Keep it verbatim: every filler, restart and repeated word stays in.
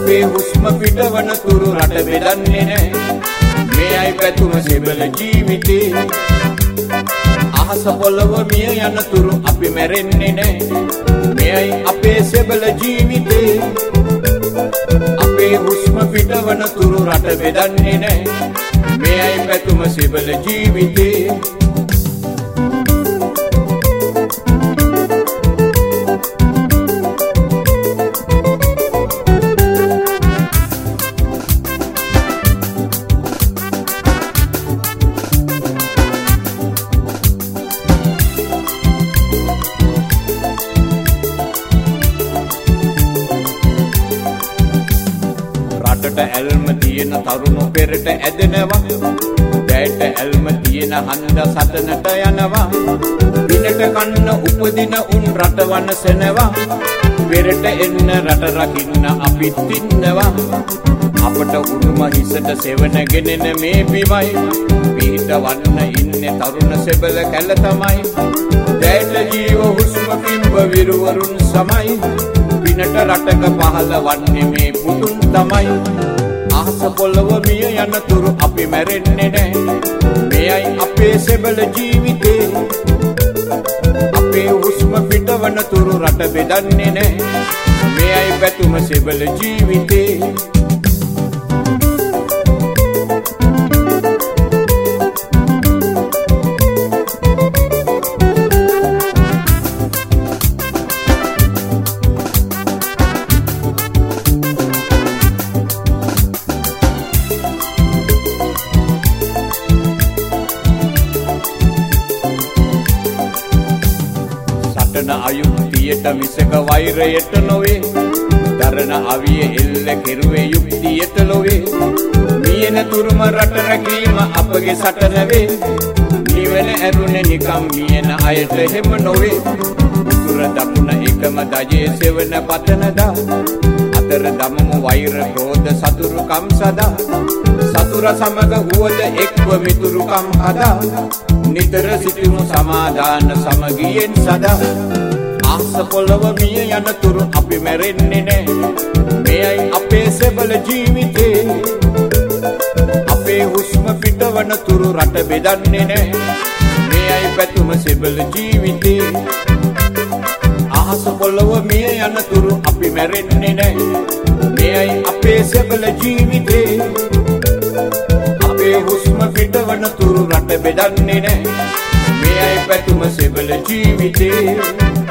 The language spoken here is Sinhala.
අපේ හුස්ම පිටවන තුරු රට බෙදන්නේ නැහැ. මේයි පැතුම සෙබළ ජීවිතේ. අහස පොළව මිය යන තුරු අපි මැරෙන්නේ නැහැ. මේයි අපේ සෙබළ ජීවිතේ. අපේ හුස්ම පිටවන තුරු රට බෙදන්නේ නැහැ. මේයි පැතුම සෙබළ ජීවිතේ. රටට ඇල්ම තියෙන තරුණු පෙරට ඇදෙනවා. දැයට ඇල්ම තියෙන හන්ද සටනට යනවා. දිනට කන්න උපදින උන් රට වනසනවා. පෙරට එන්න රට රකින්න අපිත් ඉන්නවා. අපට උරුම හිසට සෙවන ගෙනෙන මේ බිමයි. පිහිට වන්න ඉන්නේ තරුණ සෙබළ කැල තමයි. දැයට ජීව හුස්ම පිම්බ විරුවරුන් සමයි. පිනට රටක පහළ වන්නේ මේ පුතුන් තමයි. අහස පොළව මිය යන තුරු අපි මැරෙන්නේ නැහැ. මේයි අපේ සෙබළ ජීවිතේ. අපේ හුස්ම පිටවන තුරු රට බෙදන්නේ නැහැ. මේයි පැතුම සෙබළ ජීවිතේ. සටන අයුක්තියට මිසක වෛරයට නොවේ. දරන අවිය එල්ල කෙරුවේ යුක්තියට ලොවේ. මියන තුරුම රට රැකීම අපගේ සටන වේ. නිවන ඇරුණේ නිකම් මියන අයට හැම නොවේ. උතුර දකුණ එකම දජේ සෙවන පතනදා. අතර දමමු වෛර ක්‍රෝධ සතුරුකම් සදා. සතුර සමග වුවද එක්ව මිතුරුකම් හදා. නිතර සිටිමු සමාදාන සමගියෙන් සදා. අහස පොළව මිය යන තුරු අපි මැරෙන්නේ නැහැ. මේයි අපේ සෙබළ ජීවිතේ. අපේ හුස්ම පිටවන තුරු රට බෙදන්නේ නැහැ. මේයි පැතුම සෙබළ ජීවිතේ. අහස පොළව මිය යන තුරු අපි මැරෙන්නේ නැහැ. මේයි අපේ සෙබළ ජීවිතේ. අපේ හුස්ම පිටවන තුරු රට බෙදන්නේ නැහැ. මේයි පැතුම සෙබළ ජීවිතේ.